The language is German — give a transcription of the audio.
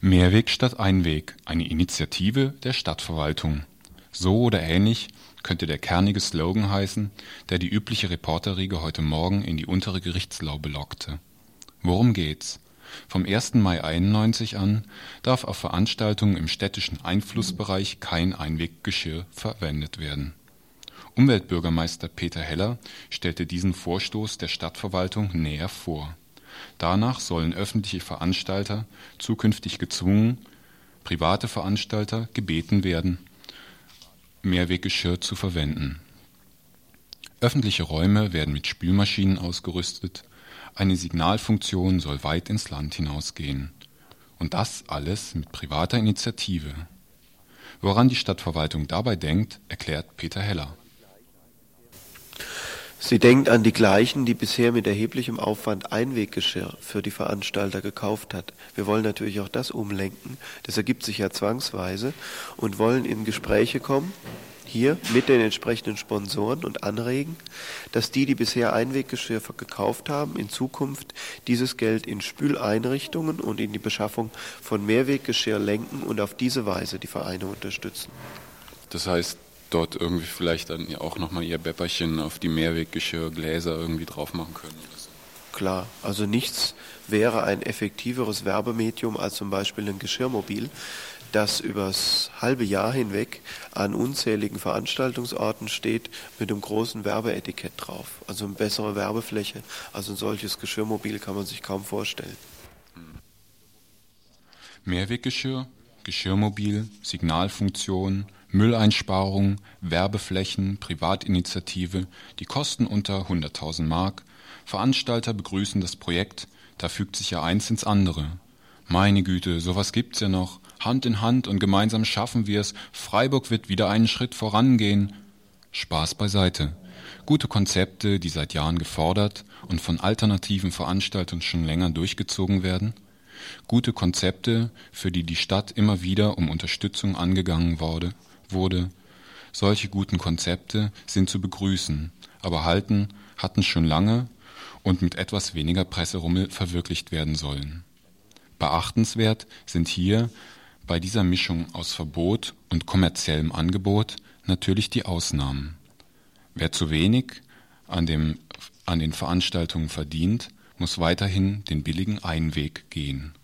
Mehrweg statt Einweg, eine Initiative der Stadtverwaltung. So oder ähnlich könnte der kernige Slogan heißen, der die übliche Reporterriege heute Morgen in die untere Gerichtslaube lockte. Worum geht's? Vom 1. Mai 91 an darf auf Veranstaltungen im städtischen Einflussbereich kein Einweggeschirr verwendet werden. Umweltbürgermeister Peter Heller stellte diesen Vorstoß der Stadtverwaltung näher vor. Danach sollen öffentliche Veranstalter zukünftig gezwungen, private Veranstalter gebeten werden, Mehrweggeschirr zu verwenden. Öffentliche Räume werden mit Spülmaschinen ausgerüstet, eine Signalfunktion soll weit ins Land hinausgehen. Und das alles mit privater Initiative. Woran die Stadtverwaltung dabei denkt, erklärt Peter Heller. Sie denkt an die gleichen, die bisher mit erheblichem Aufwand Einweggeschirr für die Veranstalter gekauft hat. Wir wollen natürlich auch das umlenken, das ergibt sich ja zwangsweise, und wollen in Gespräche kommen, hier mit den entsprechenden Sponsoren, und anregen, dass die bisher Einweggeschirr gekauft haben, in Zukunft dieses Geld in Spüleinrichtungen und in die Beschaffung von Mehrweggeschirr lenken und auf diese Weise die Vereine unterstützen. Das heißt, dort irgendwie vielleicht dann auch nochmal ihr Bäpperchen auf die Mehrweggeschirrgläser irgendwie drauf machen können. Klar, also nichts wäre ein effektiveres Werbemedium als zum Beispiel ein Geschirrmobil, das übers halbe Jahr hinweg an unzähligen Veranstaltungsorten steht mit einem großen Werbeetikett drauf. Also eine bessere Werbefläche als ein solches Geschirrmobil kann man sich kaum vorstellen. Mehrweggeschirr, Geschirrmobil, Signalfunktion, Mülleinsparung, Werbeflächen, Privatinitiative, die kosten unter 100.000 Mark. Veranstalter begrüßen das Projekt, da fügt sich ja eins ins andere. Meine Güte, sowas gibt's ja noch. Hand in Hand und gemeinsam schaffen wir's. Freiburg wird wieder einen Schritt vorangehen. Spaß beiseite. Gute Konzepte, die seit Jahren gefordert und von alternativen Veranstaltern schon länger durchgezogen werden. Gute Konzepte, für die die Stadt immer wieder um Unterstützung angegangen wurde. Solche guten Konzepte sind zu begrüßen, aber hatten schon lange und mit etwas weniger Presserummel verwirklicht werden sollen. Beachtenswert sind hier bei dieser Mischung aus Verbot und kommerziellem Angebot natürlich die Ausnahmen. Wer zu wenig an den Veranstaltungen verdient, muss weiterhin den billigen Einweg gehen.